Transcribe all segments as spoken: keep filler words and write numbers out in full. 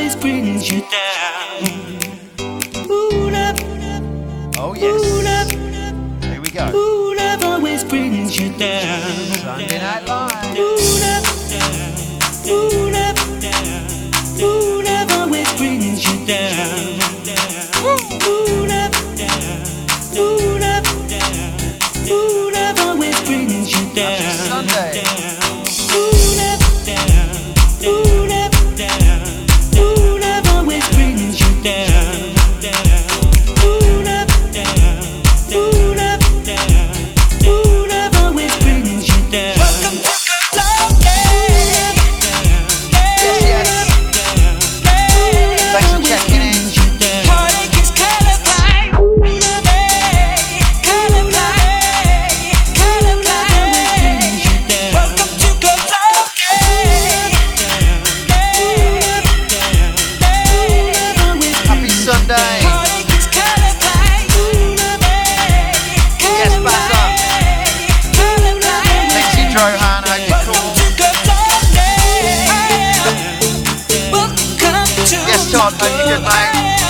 always brings you down. Ooh, love. Oh yes. Ooh, love. Here we go. Ooh, love always brings you down. Sunday Night Live. Ooh, love. Ooh, love. Ooh, love always brings you down. Ooh, love. Ooh, love. Ooh, love always brings you down. Sunday. Ooh, love. Ooh, love. Ooh, love always brings you down. Ooh, love. Ooh, love. Ooh, love always brings you down. Welcome to Yes, yes. Thanks for checking in. Happy Sunday. Yes, Bazza. Lexi Drohan, hope you're cool. Yes, Todd, hope you're good, mate.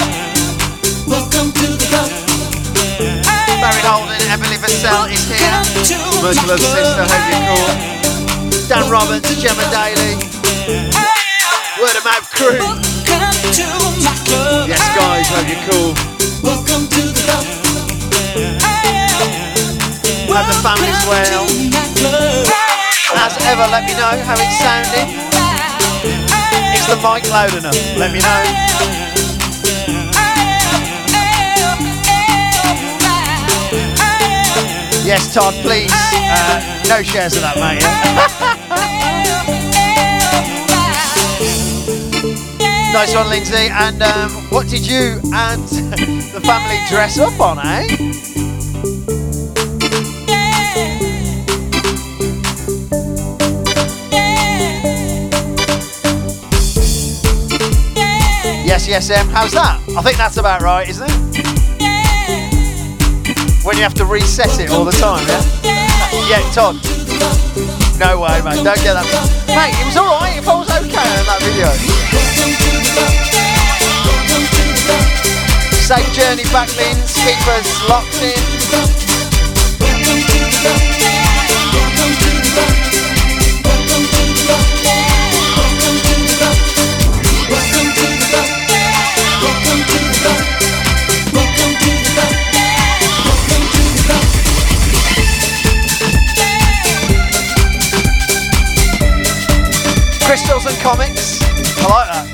Barry Holden, Emily Vassell is here. Merciless Sister, hope you're cool. Dan Roberts, Gemma Daly. Word of Mouth Crew. Yes, guys, hope you're cool. Hope the family's well. As ever, let me know how it's sounding. Is the mic loud enough? Let me know. Yes, Todd, please. Uh, no shares of that, mate. Nice one, Lindsay. And um, what did you and the family dress up on, eh? Yes, yes, Em. How's that? I think that's about right, isn't it? When you have to reset it all the time, yeah? Yeah, Todd. No way, mate. Don't get that. Mate, it was alright if I was okay in that video. Safe journey back, Linz. Keep us locked in. Crystals and comics. I like that.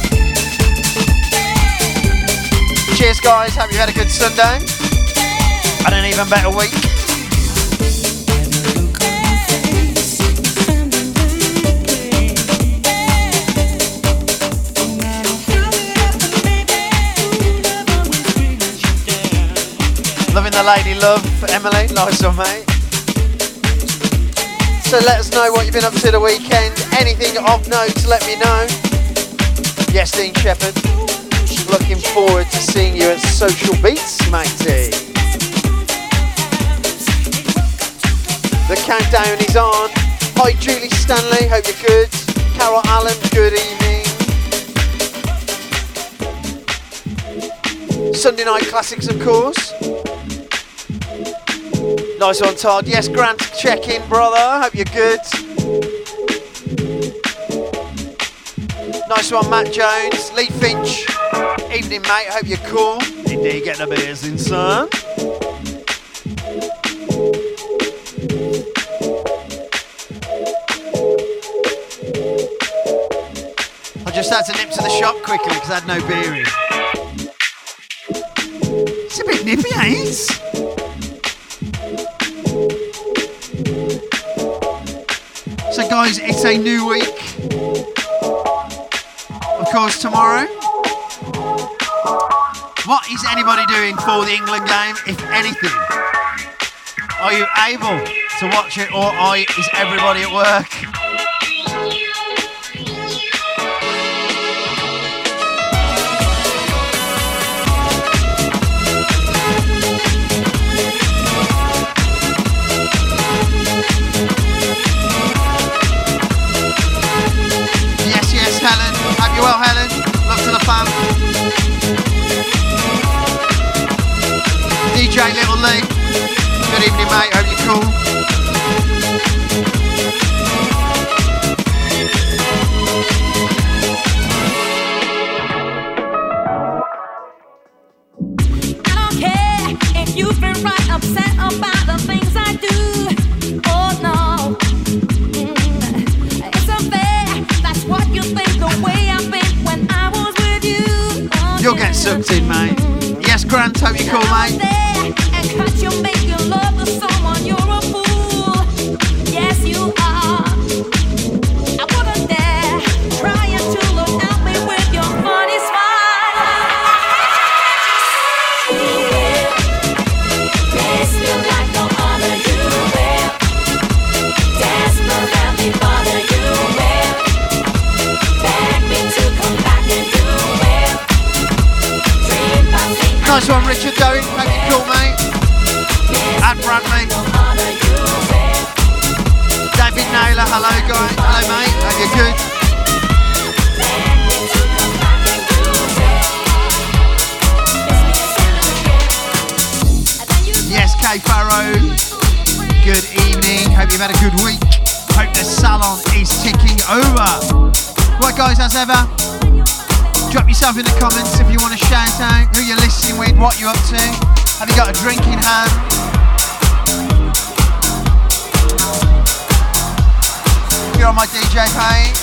Cheers, guys. Hope you had a good Sunday and an even better week. Loving the lady love, Emily. Nice one, mate. So let us know what you've been up to the weekend. Anything of note, let me know. Yes, Dean Shepherd. Looking forward to seeing you at Social Beats, matey. The countdown is on. Hi, Julie Stanley. Hope you're good. Carol Allen, good evening. Sunday Night Classics, of course. Nice one, Todd. Yes, Grant, check in, brother. Hope you're good. Nice one, Matt Jones. Lee Finch. Evening, mate. Hope you're cool. Indeed, get the beers in, son. I just had to nip to the shop quickly because I had no beer in. It's a bit nippy, ain't it? So guys, it's a new week. Of course, tomorrow. What is anybody doing for the England game, if anything? Are you able to watch it, or are, is everybody at work? Yes, yes, Helen. Hope you're well, Helen. Love Good evening, mate. Hope you're cool. You've been right upset about the things I do. Oh no, mm, it's unfair. That's what you think the way I've been when I was with you. Oh, You'll get sucked in, mate. Yes, Grant, hope you're cool, mate. And cut you, make you love to someone. You're a fool. Yes, you are. I wouldn't dare try to look at me with your funny smile. Nice one, Richard Doing. Hope you're cool, mate. And Bradley. David Naylor, hello, guy. Hello, mate. Hope you're good. Yes, K Farrow. Good evening. Hope you've had a good week. Hope the salon is ticking over. Right, guys, as ever. Drop yourself in the comments if you want to shout out who you're listening with, what you're up to. Have you got a drink in hand? You're on my D J page.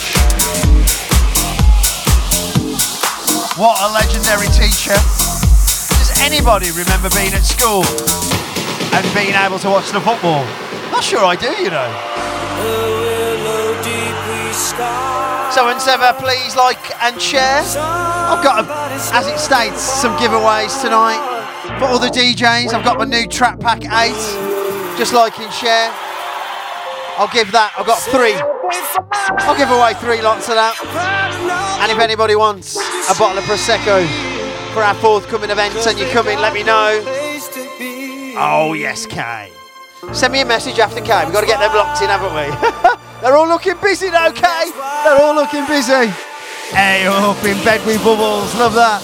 What a legendary teacher. Does anybody remember being at school and being able to watch the football? Not sure I do, you know. So and ever, please like and share. I've got, a, as it states, some giveaways tonight for all the D Js. I've got my new Track Pack eight. Just like and share. I'll give that. I've got three. I'll give away three lots of that. And if anybody wants a bottle of Prosecco for our forthcoming events and you come in, let me know. Oh yes, Kay. Send me a message after Kay. We've got to get them locked in, haven't we? They're all looking busy now, Kay. They're all looking busy. Hey, up in bed with Bubbles. Love that.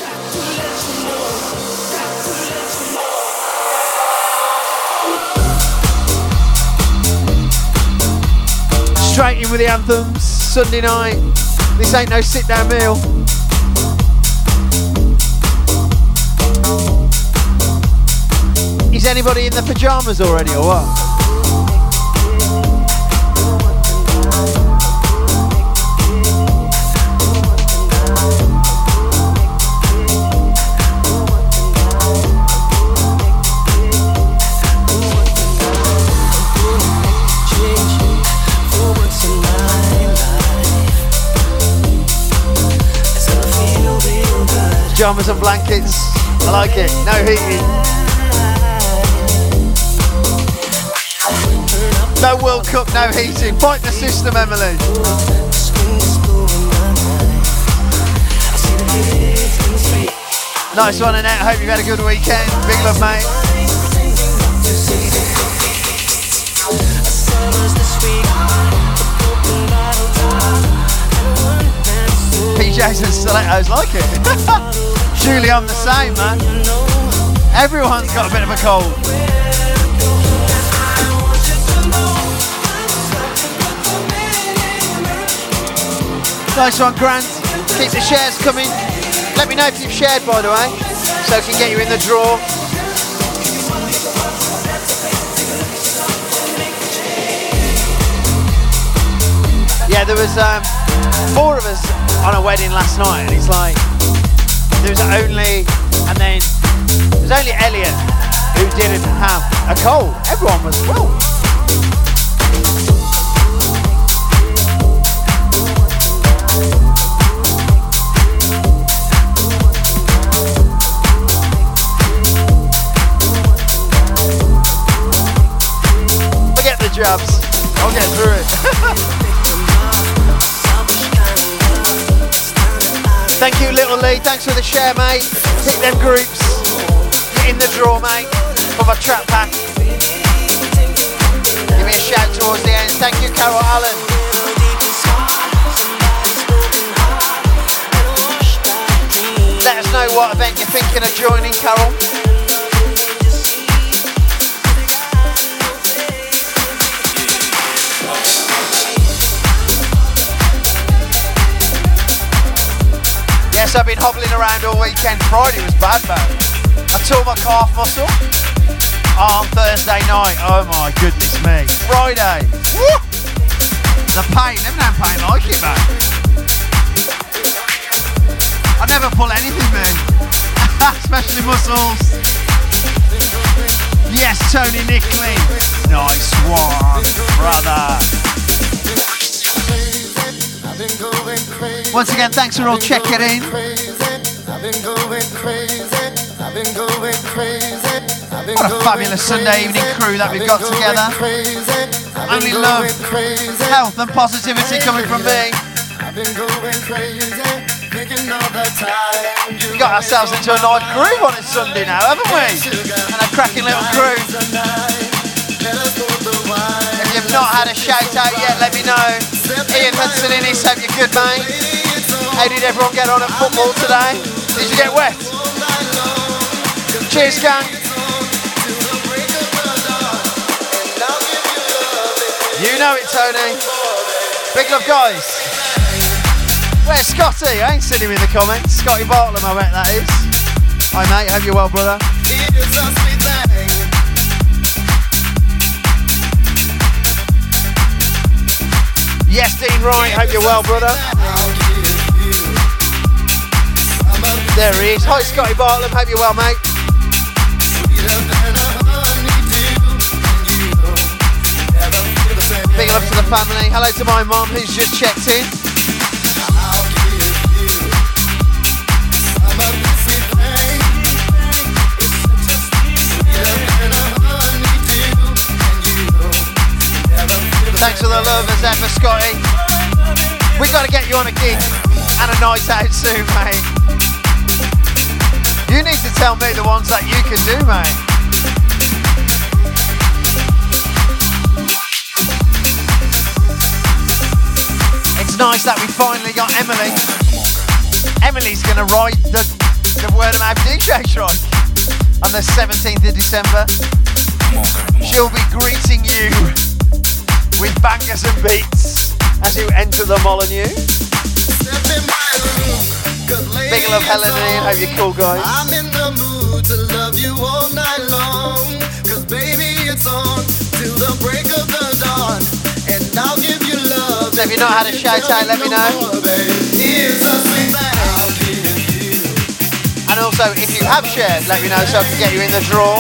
Straight in with the anthems. Sunday night. This ain't no sit-down meal. Is anybody in the pyjamas already or what? Pyjamas and blankets. I like it. No heating. No World Cup, no heating. Fight the system, Emily. Nice one, Annette. Hope you've had a good weekend. Big love, mate. P Js and stilettos, like it. Julie, I'm the same, man. Everyone's got a bit of a cold. Nice one, Grant. Keep the shares coming. Let me know if you've shared, by the way, so I can get you in the draw. Yeah, there was um, four of us on a wedding last night, and it's like there was only, and then there was only Elliot who didn't have a cold. Everyone was well. Forget the jabs. I'll get through it. Thank you, Little Lee. Thanks for the share, mate. Pick them groups. Get in the draw, mate, for my Track Pack. Give me a shout towards the end. Thank you, Carol Allen. Let us know what event you're thinking of joining, Carol. Also been hobbling around all weekend. Friday was bad, man. I tore my calf muscle on Thursday night. Oh my goodness me. Friday. Woo! The pain, them damn pain like it, man. I never pull anything, man. Especially muscles. Yes, Tony Nickley. Nice one, brother. Once again, thanks for all checking in. What a fabulous Sunday evening crew that we've got together. Only love, health and positivity coming from me. We got ourselves into a nice groove on it Sunday now, haven't we? And a cracking little groove. If you've not had a shout out yet, let me know. Ian Hudson Innes, hope you're good, mate. How did everyone get on at football today? Did you get wet? Cheers, gang. You know it, Tony. Big love, guys. Where's Scotty? I ain't seen him in the comments. Scotty Bartlam, I bet that is. Hi, mate. Hope you're well, brother. Yes, Dean Wright. Hope you're well, brother. There he is. Hi, Scotty Bartlam. Hope you're well, mate. Big love to the family. Hello to my mum who's just checked in. Thanks for the love as ever, Scotty. We got to get you on a gig and a night out soon, mate. You need to tell me the ones that you can do, mate. It's nice that we finally got Emily. Emily's going to ride the, the Word of Mouth D J strike on the seventeenth of December. She'll be greeting you with bangers and beats as you enter the Molyneux. Big love, Helen and Ian. Hope you're cool, guys. I'm in the mood to love you all night long. Cause baby, it's on till the break of the dawn. And I'll give you love. So if you've not had a shout out, let me know. And also, if you have shared, let me know so I can get you in the draw.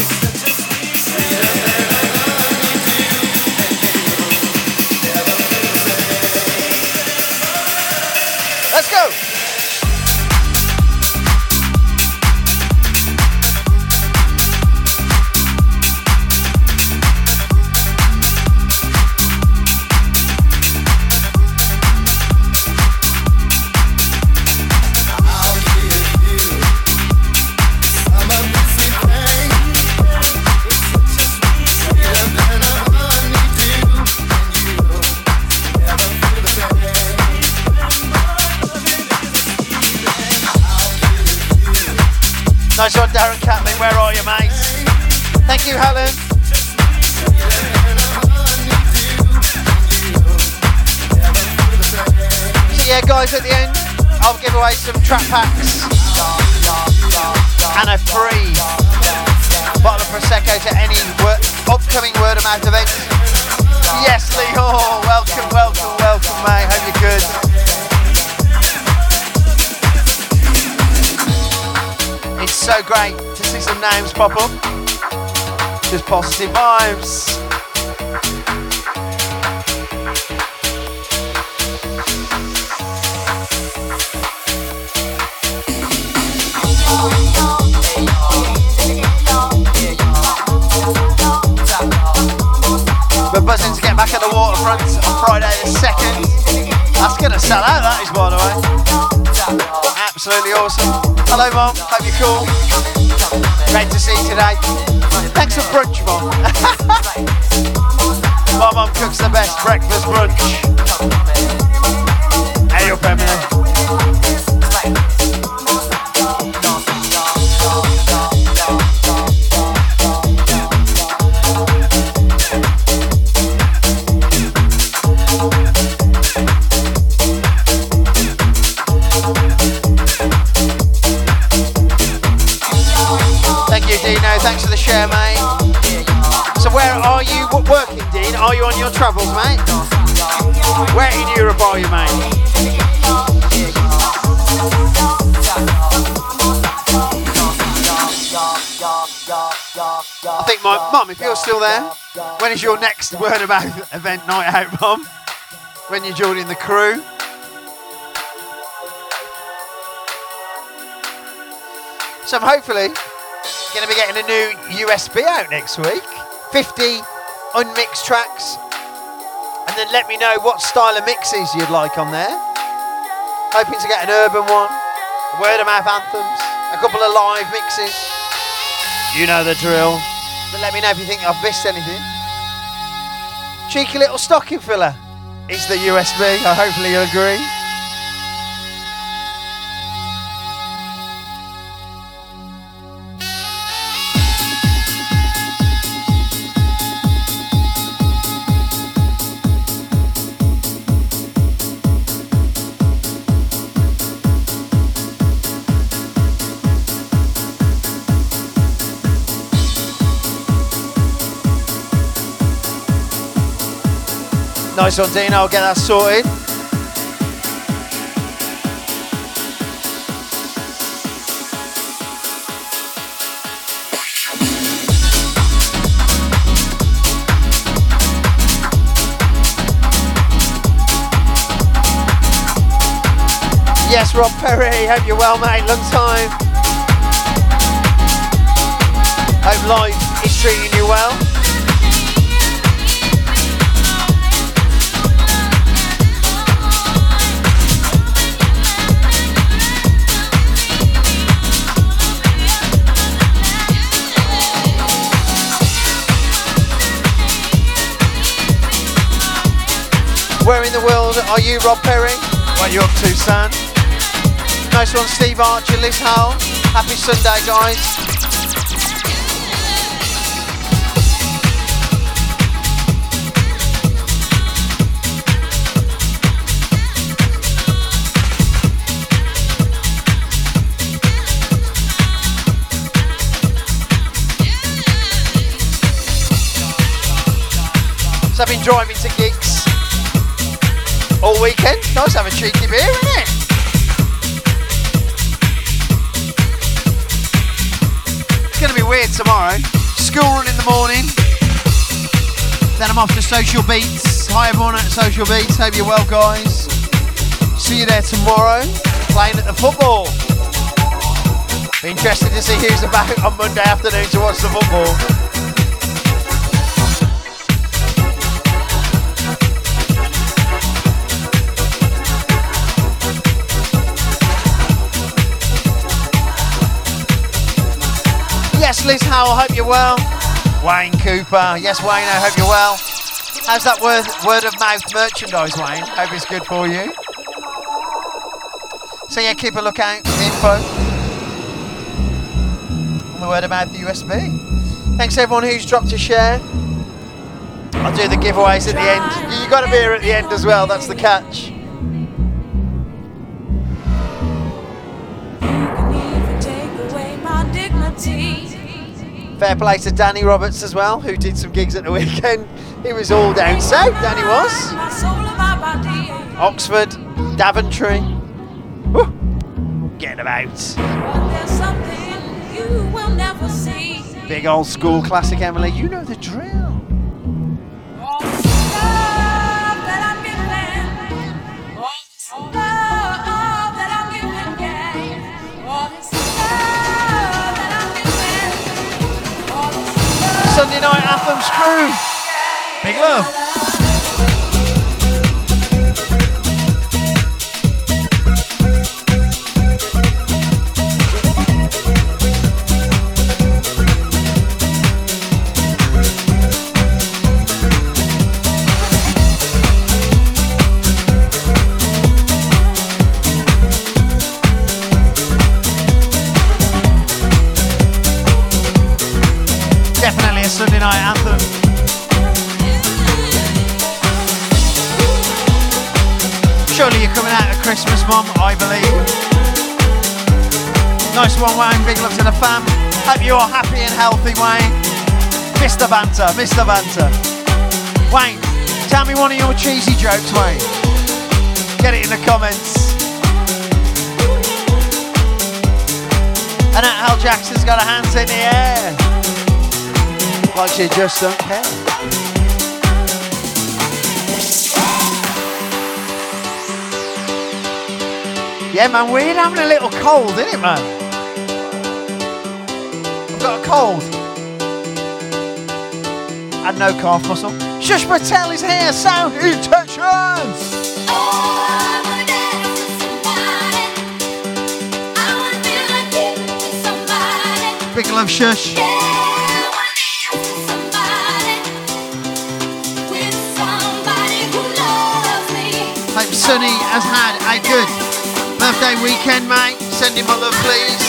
Let's go! Nice one, Darren Catlin. Where are you, mate? Thank you, Helen. So yeah, guys, at the end, I'll give away some trap packs and a free bottle of Prosecco to any wor- upcoming Word of Mouth event. Yes, Lee Hall. Welcome, welcome, welcome, mate. Hope you're good. It's so great to see some names pop up. Just positive vibes. We're buzzing to get back at the waterfront on Friday the second. That's going to sell out, that is, by the way. Absolutely awesome. Hello, Mom. Hope you're cool. Great to see you today. Thanks for brunch, Mom. My mum cooks the best breakfast brunch. Hey up, Emily. Thanks for the share, mate. So where are you working, Dean? Are you on your travels, mate? Where in Europe are you, mate? I think my mum, if you're still there, when is your next Word of Mouth event night out, mum? When you're joining the crew? So I'm hopefully going to be getting a new U S B out next week. fifty unmixed tracks. And then let me know what style of mixes you'd like on there. Hoping to get an urban one, Word of Mouth anthems, a couple of live mixes. You know the drill. But let me know if you think I've missed anything. Cheeky little stocking filler is the U S B. I hopefully you'll agree. Nice one, Dean. I'll get that sorted. Yes, Rob Perry. Hope you're well, mate. Long time. Hope life is treating you well. Where in the world are you, Rob Perry? What are you up to, son? Nice one, Steve Archer, Liz Howell. Happy Sunday, guys. So I've been driving to gigs all weekend. Nice to have a cheeky beer, isn't it? It's going to be weird tomorrow. School run in the morning. Then I'm off to Social Beats. Hi everyone at Social Beats. Hope you're well, guys. See you there tomorrow. Playing at the football. Be interested to see who's about on Monday afternoon to watch the football. Yes, Liz Howell, hope you're well. Wayne Cooper, yes, Wayne, I hope you're well. How's that word, word of mouth merchandise, Wayne? Hope it's good for you. So yeah, keep a lookout for the info on the Word of Mouth U S B. Thanks everyone who's dropped a share. I'll do the giveaways at the end. You got a beer at the end as well, that's the catch. Fair play to Danny Roberts as well, who did some gigs at the weekend. He was all down south, Danny was. Oxford, Daventry. Woo. Getting about. Big old school classic, Emily. You know the drill. Sunday Night Anthems crew. Big love. Definitely a Sunday night anthem. Surely you're coming out at Christmas, Mum, I believe. Nice one, Wayne. Big love to the fam. Hope you're happy and healthy, Wayne. Mister Banter, Mister Banter. Wayne, tell me one of your cheesy jokes, Wayne. Get it in the comments. And that Al Jackson's got a hands in the air. Like you just don't care. Yeah, man, we're having a little cold, isn't it, man? I've got a cold. And no calf muscle. Shush Patel is here, Sound Intentions! Big love, Shush. Hope Sonny has had a good birthday weekend, mate. Send him my love, please.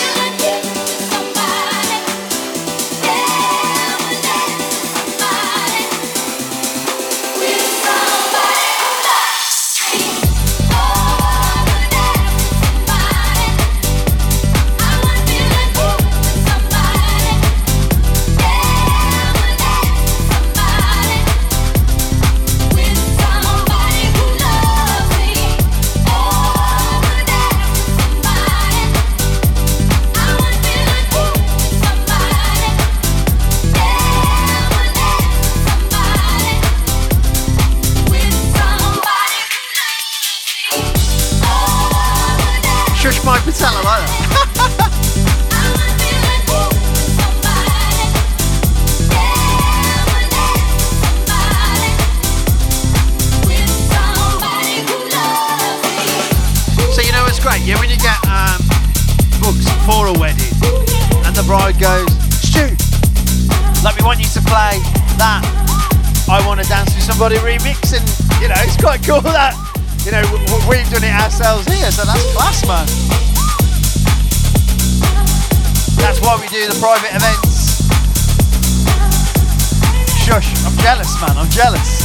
Mike Patel, I like that. So you know what's great, yeah, when you get um, books for a wedding and the bride goes, Stu, like we want you to play that I Want to Dance with Somebody remix, and you know, it's quite cool that, you know, we've done it ourselves here, so that's class, man. That's why we do the private events. Shush, I'm jealous, man, I'm jealous.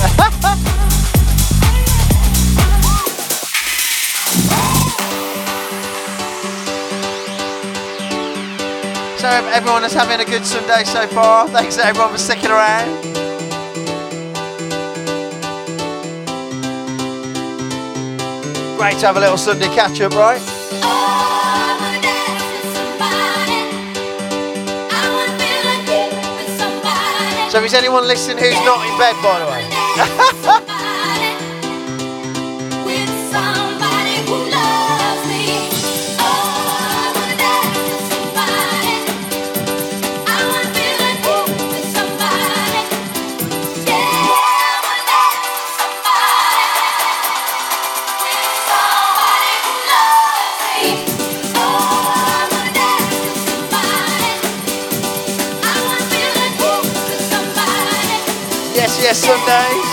So everyone is having a good Sunday so far. Thanks to everyone for sticking around. Great to have a little Sunday catch up, right? So is anyone listening who's not in bed, by the way? Yes, yes, Sundays.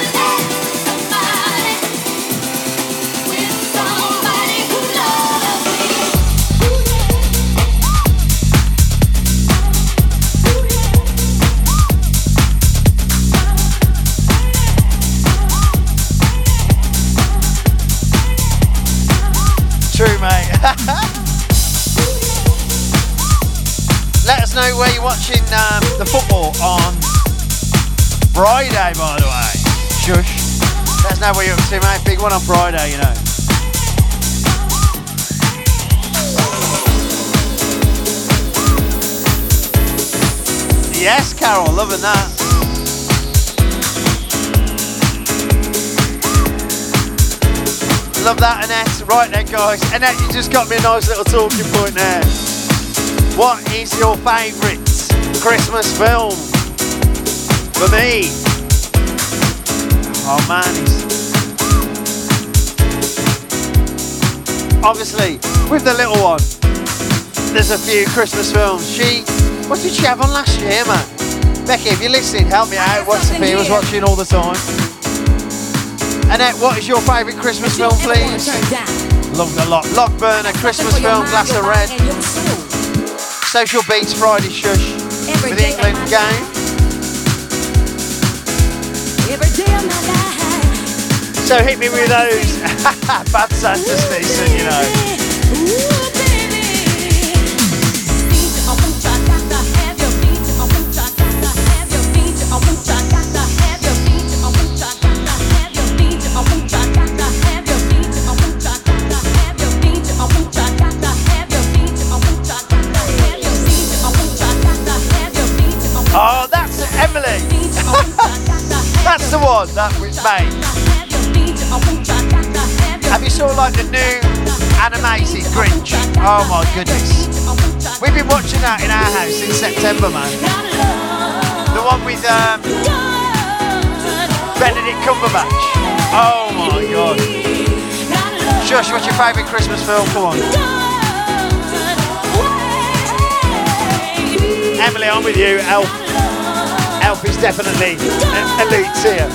True, mate. Let us know where you're watching um, the football on Friday, by the way. Shush. Let us know what you're up to, mate. Big one on Friday, you know. Yes, Carol, loving that. Love that, Annette. Right then, guys. Annette, you just got me a nice little talking point there. What is your favourite Christmas film? For me. Oh, man. Obviously, with the little one, there's a few Christmas films. She, what did she have on last year, man? Becky, if you're listening, help me out. What Sophia was watching all the time. Annette, what is your favourite Christmas film, please? Love a lot. Lockburner, Christmas film, Glass of Red. Social Beats, Friday Shush. For the England game. So hit me with those. Bad Santa's decent, you know. the one that was made. Have you saw like the new animated Grinch? Oh my goodness. We've been watching that in our house since September, man. The one with um, Benedict Cumberbatch. Oh my god. Shush, what's your favourite Christmas film? Come on. Emily, I'm with you. Elf. Elf is definitely an elite tier.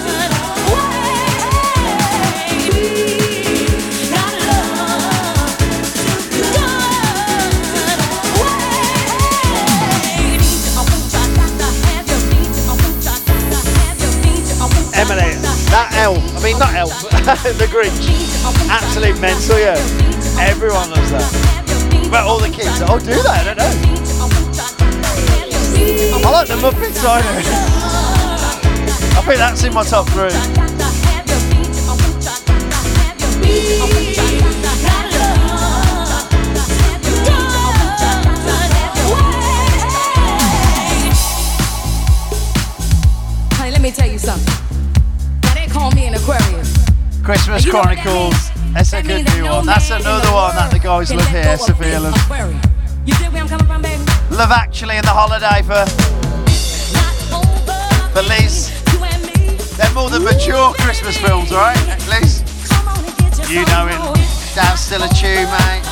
Emily, that elf, I mean not elf, the Grinch, absolute mental, yeah. Everyone loves that. But all the kids, oh do they? I don't know. I like the Muppets, I know. I think that's in my top three. Honey, let me tell you something. Call me an Aquarius. Christmas Chronicles. That's a good new one. That's another one that the guys love here. Sophia loves. You see where I'm coming from, baby? Love Actually and The Holiday for for Liz. They're more than mature Christmas films, right, Liz? You know it. That's still a tune, mate.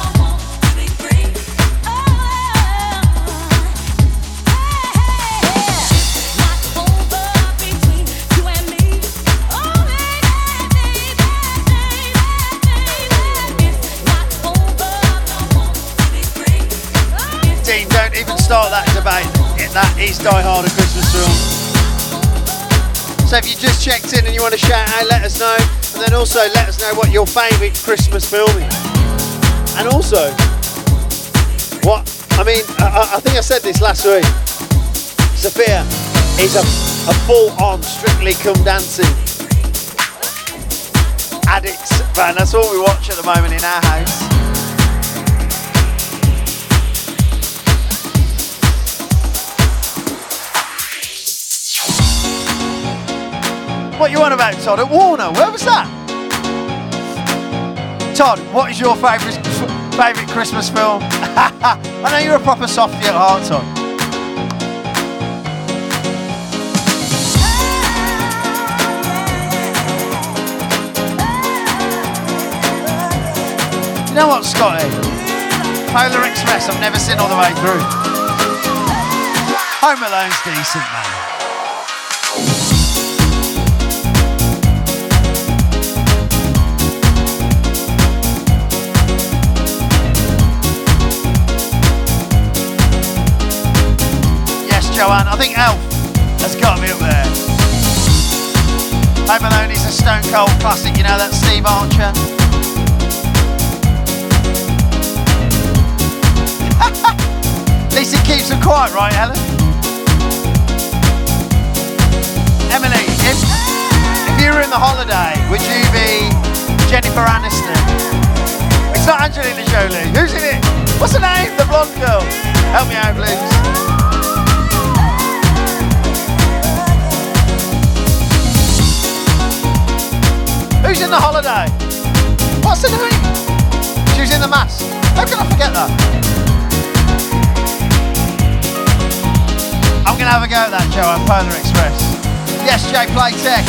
Start that debate. That is Die Hard a Christmas film. So if you just checked in and you want to shout out, let us know. And then also let us know what your favourite Christmas film is. And also, what, I mean, I, I think I said this last week. Sophia is a, a full-on Strictly Come Dancing addict fan. That's all we watch at the moment in our house. What you on about, Todd? At Warner? Where was that? Todd, what is your favourite favourite Christmas film? I know you're a proper softie at heart, Todd. You know what, Scotty? Polar Express, I've never seen all the way through. Home Alone's decent, man. Joanne, I think Elf has got to be up there. Home Alone is a stone cold classic, you know that Steve Archer. At least it keeps them quiet, right, Helen? Emily, if, if you were in The Holiday, would you be Jennifer Aniston? It's not Angelina Jolie. Who's in it? What's her name? The blonde girl. Help me out, please. Who's in The Holiday? What's her name? She was in The Mask. How can I forget that? I'm going to have a go at that, Joe, on Polar Express. Yes, Jay, play tech.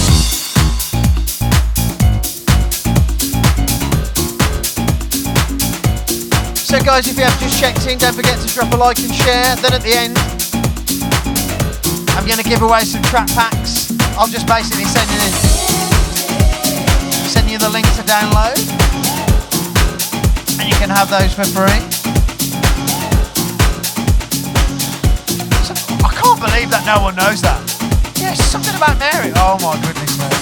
So, guys, if you have just checked in, don't forget to drop a like and share. Then at the end, I'm going to give away some trap packs. I'll just basically send you this. Send you the link to download and you can have those for free. So, I can't believe that no one knows that. Yeah, something about Mary. Oh my goodness, man.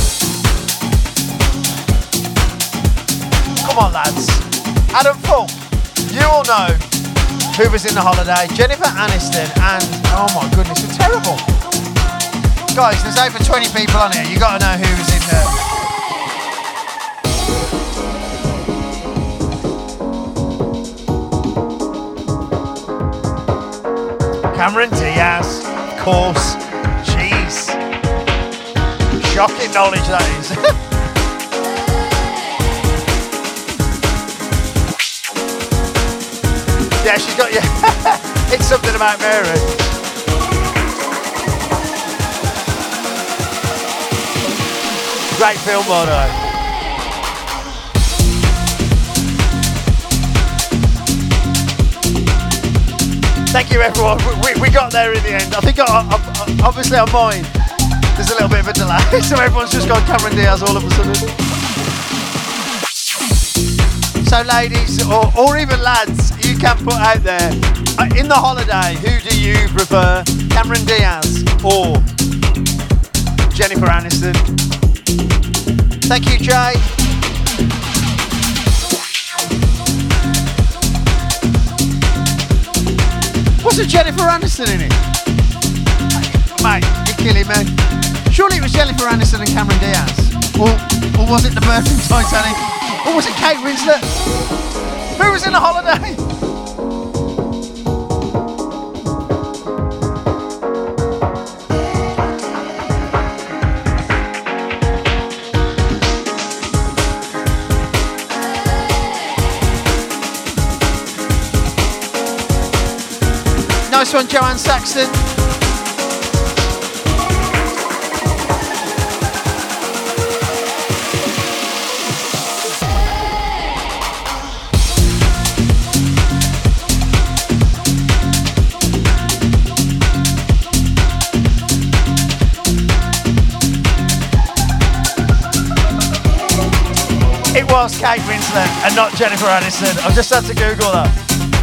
Come on, lads. Adam Fulk, you all know who was in The Holiday. Jennifer Aniston and, oh my goodness, it's terrible. Guys, there's over twenty people on here. You got to know who was in there. Cameron Diaz, of course. Jeez. Shocking knowledge that is. Yeah, she's got you. It's something about Mary. Great film, by the way. Thank you, everyone. We, we got there in the end. I think, I, I, obviously, on mine, there's a little bit of a delay, so everyone's just gone Cameron Diaz all of a sudden. So, ladies, or, or even lads, you can put out there, in the holiday, who do you prefer, Cameron Diaz or Jennifer Aniston? Thank you, Jay. Wasn't Jennifer Aniston in it? Mate, you're killing me. Surely it was Jennifer Aniston and Cameron Diaz. Or, or was it the birth of Titanic? Or was it Kate Winslet? Who was in the holiday? Nice one, Joanne Saxon. It was Kate Winslet and not Jennifer Aniston. I've just had to Google that.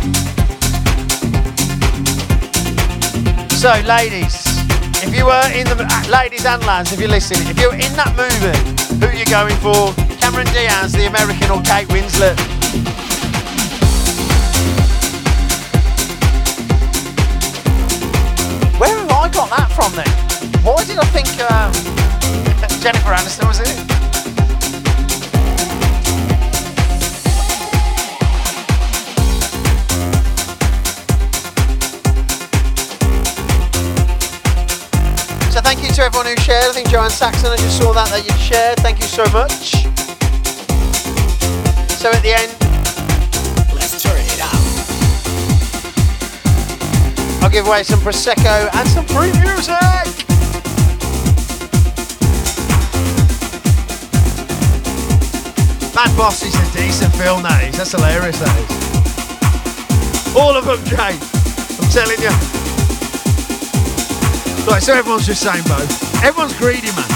So, ladies, if you were in the uh, ladies and lads, if you're listening, if you're in that movie, who are you going for? Cameron Diaz, the American, or Kate Winslet? Where have I got that from then? Why did I think um, Jennifer Aniston was in it? So thank you to everyone who shared. I think Joanne Saxon, I just saw that that you shared. Thank you so much. So at the end, Let's turn it up. I'll give away some Prosecco and some free music. Mad Boss is a decent film, that is. That's hilarious, that is. All of them, Jay. I'm telling you. Right, so everyone's just saying both. Everyone's greedy, man.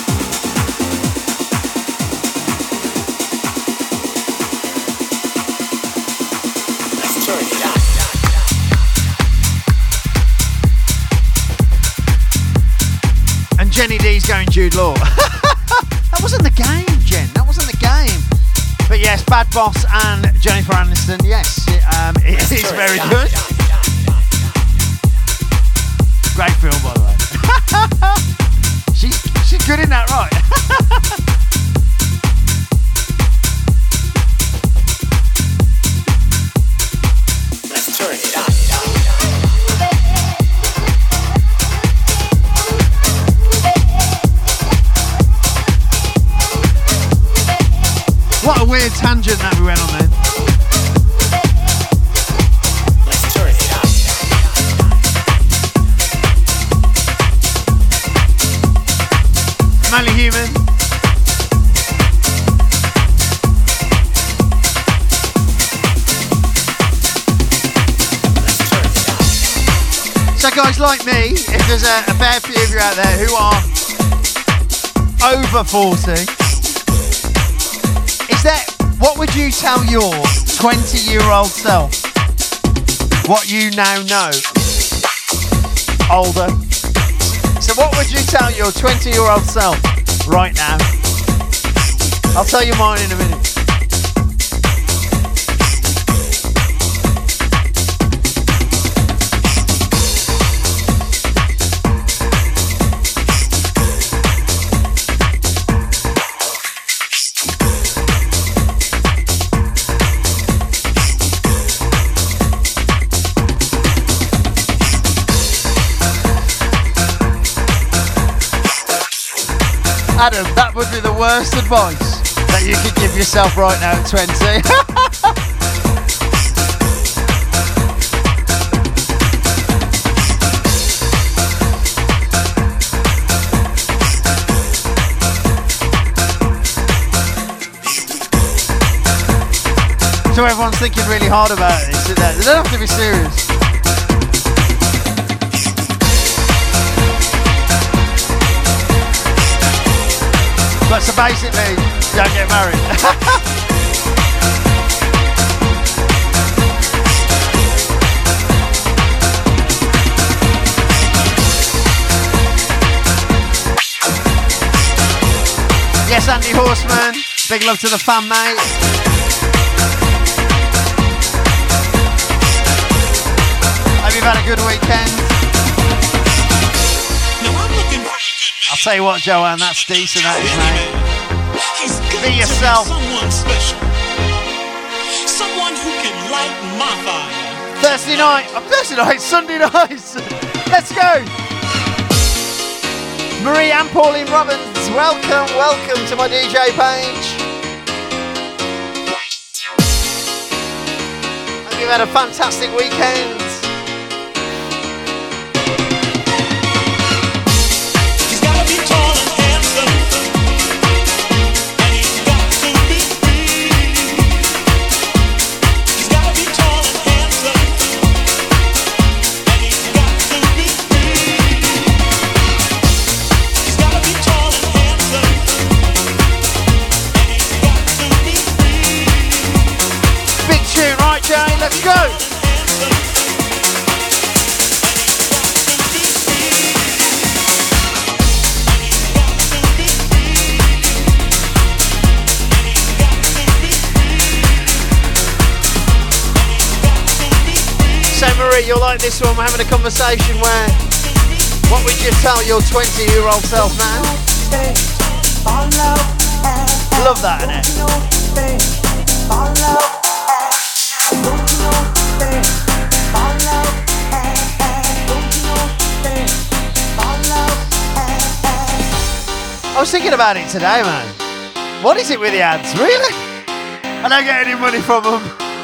Let's turn it up. And Jenny D's going Jude Law. That wasn't the game, Jen. That wasn't the game. But yes, Bad Boss and Jennifer Aniston. Yes, it, um, it is very good. Great film, by the way. she's, she's good in that, right? Let's turn it up. What a weird tangent that we went on then. Let's turn it up. I'm only human. So guys like me, if there's a, a fair few of you out there who are over forty, is that, what would you tell your twenty year old self? What you now know? Older. So what would you tell your twenty year old self right now? I'll tell you mine in a minute. Adam, that would be the worst advice that you could give yourself right now at twenty. So everyone's thinking really hard about this. They don't have to be serious. But so basically, don't get married. Yes, Andy Horseman. Big love to the fan, mate. Hope you've had a good weekend. I'll tell you what, Joanne, that's decent, that is, mate. Be yourself. Someone special. Someone who can light my fire. Thursday night. Oh, Thursday night, Sunday night. Let's go. Marie and Pauline Robbins, welcome, welcome to my D J page. Hope you've had a fantastic weekend. Let's go! So Marie, you'll like this one. We're having a conversation where what would you tell your twenty year old self now? Love that, innit? I was thinking about it today, man. What is it with the ads, really? I don't get any money from them.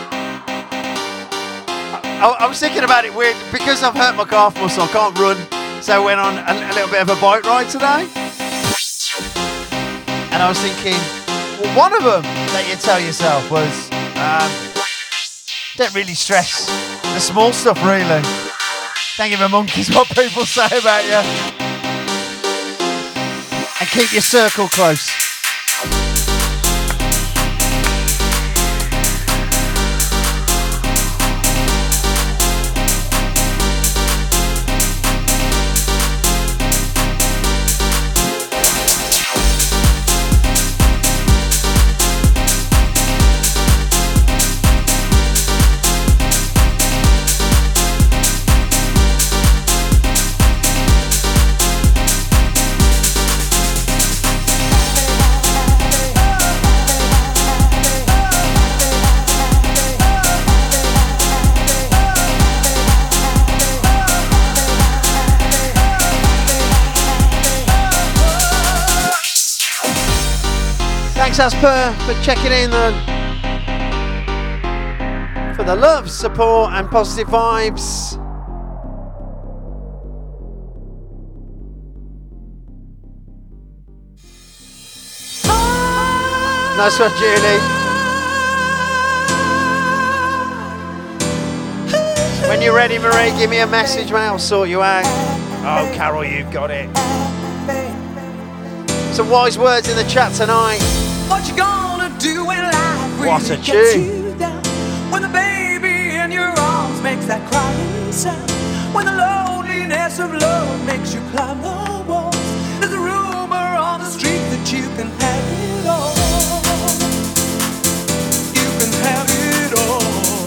I, I was thinking about it weird because I've hurt my calf muscle, I can't run. So I went on a, a little bit of a bike ride today. And I was thinking, well, one of them that you tell yourself was, um, don't really stress the small stuff, really. Don't give a monkey's what people say about you. And keep your circle close. Thanks as per for checking in and for the love, support and positive vibes. Nice one, Julie. When you're ready, Marie, give me a message, mate. I'll sort you out. Oh, Carol, you've got it. Some wise words in the chat tonight. What you gonna do when life really What a gets tune. you down? When the baby in your arms makes that crying sound. When the loneliness of love makes you climb the walls. There's a rumor on the street that you can have it all. You can have it all.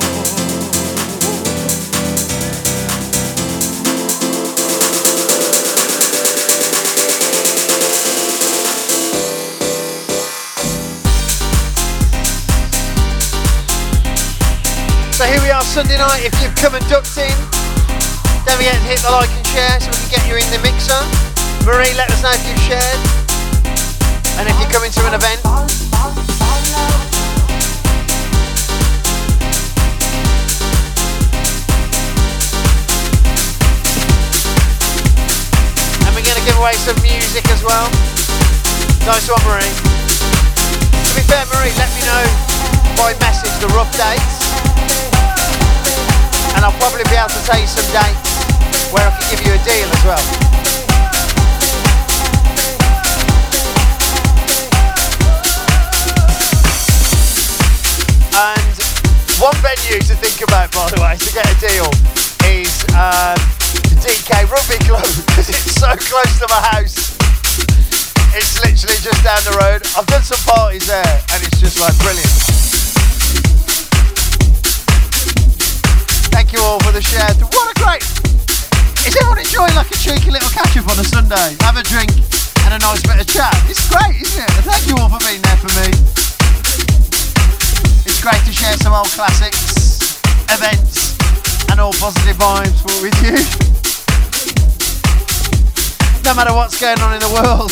So here we are Sunday night. If you've come and ducked in, don't forget to hit the like and share so we can get you in the mixer. Marie, let us know if you've shared. And if you're coming to an event, and we're going to give away some music as well. Nice one, Marie. To be fair, Marie, let me know by message the rough dates, and I'll probably be able to tell you some dates where I can give you a deal as well. And one venue to think about, by the way, to get a deal is um, the D K Rugby Club, because it's so close to my house. It's literally just down the road. I've done some parties there and it's just like brilliant. Thank you all for the share. What a great... Is everyone enjoying like a cheeky little catch up on a Sunday? Have a drink and a nice bit of chat. It's great, isn't it? And thank you all for being there for me. It's great to share some old classics, events and all positive vibes with you. No matter what's going on in the world.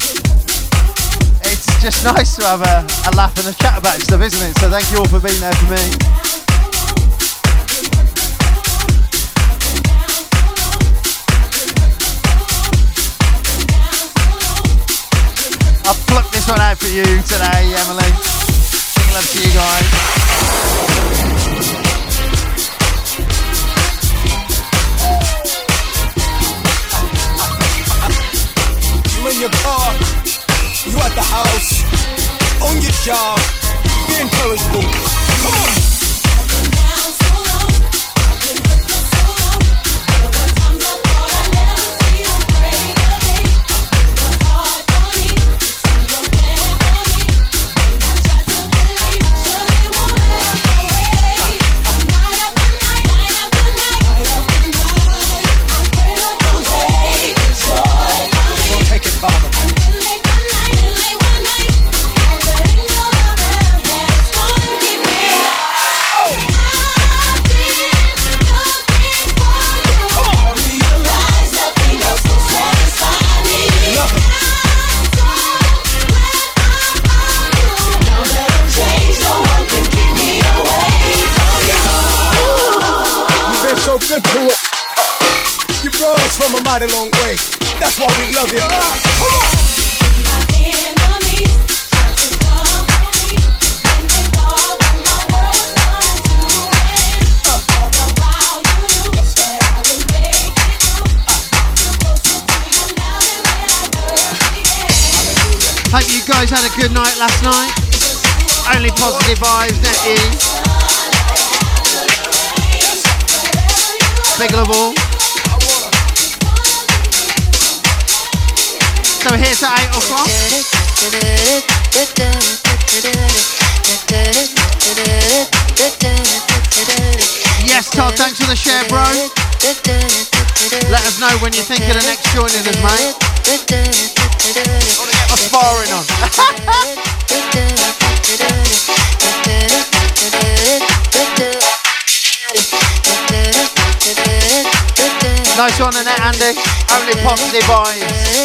It's just nice to have a, a laugh and a chat about stuff, isn't it? So thank you all for being there for me. I've plucked this one out for you today, Emily. Big love to you guys. You in your car. You at the house, on your job, be encouraged, come on. Good to it. You brought us from a mighty long way. That's why we love you. Come on. Hope you guys had a good night last night. Only positive vibes, net e. Big love all. So we're here till eight o'clock. Yes, Todd, thanks for the share, bro. Let us know when you think of the next joining us, mate. I'm sparring on. Nice one, Annette, Andy. Only positive vibes.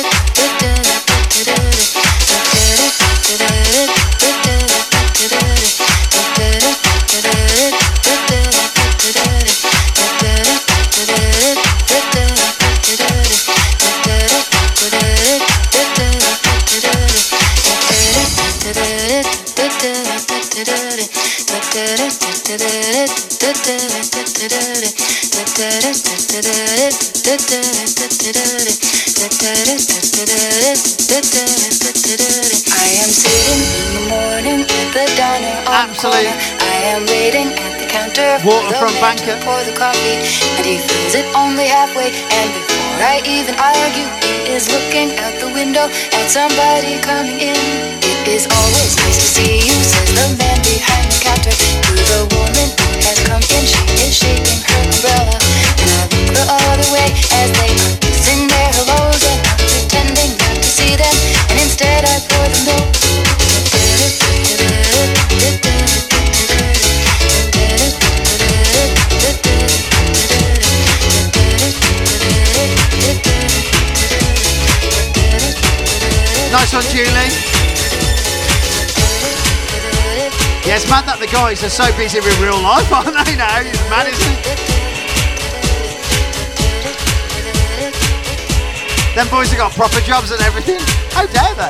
I am sitting in the morning at the diner on the corner. I am waiting at the counter for the man to pour the coffee, and he fills it only halfway. And before I even argue, he is looking out the window at somebody coming in. It is always nice to see you, says the man behind the counter to the woman who has come in. She is shaking her umbrella, and I look the other way as they are kissing their hellos, and I'm pretending not to see them, and instead I pour them low. Nice one, Julie. Yeah, it's mad that the guys are so busy with real life, aren't they now? It's mad, isn't it? Them boys have got proper jobs and everything. How dare they?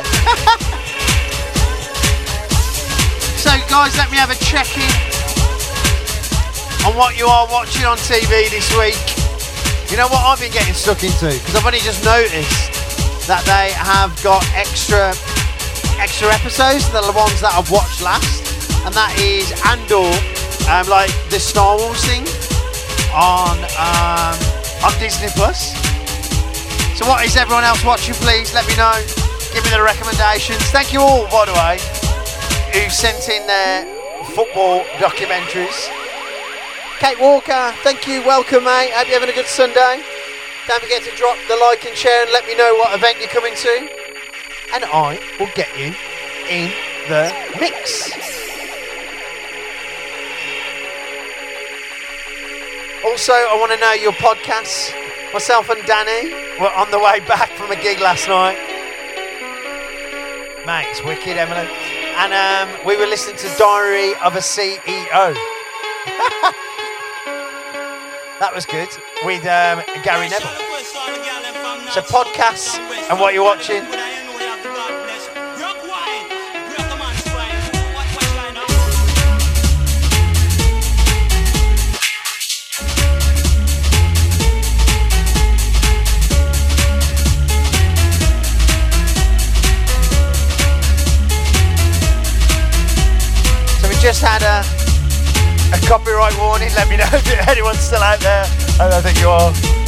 So guys, let me have a check-in on what you are watching on T V this week. You know what I've been getting stuck into? Because I've only just noticed that they have got extra extra episodes than the ones that I've watched last. And that is Andor, um, like the Star Wars thing on um, on Disney Plus. So what is everyone else watching? Please let me know. Give me the recommendations. Thank you all, by the way, who sent in their football documentaries. Kate Walker, thank you. Welcome, mate. Hope you're having a good Sunday. Don't forget to drop the like and share and let me know what event you're coming to, and I will get you in the mix. Also, I want to know your podcasts. Myself and Danny were on the way back from a gig last night. Mate, it's wicked, Emily. And um, we were listening to Diary of a C E O. That was good. With um, Gary Neville. So podcasts and what you're watching. Just had a, a copyright warning. Let me know if anyone's still out there. I don't think you are.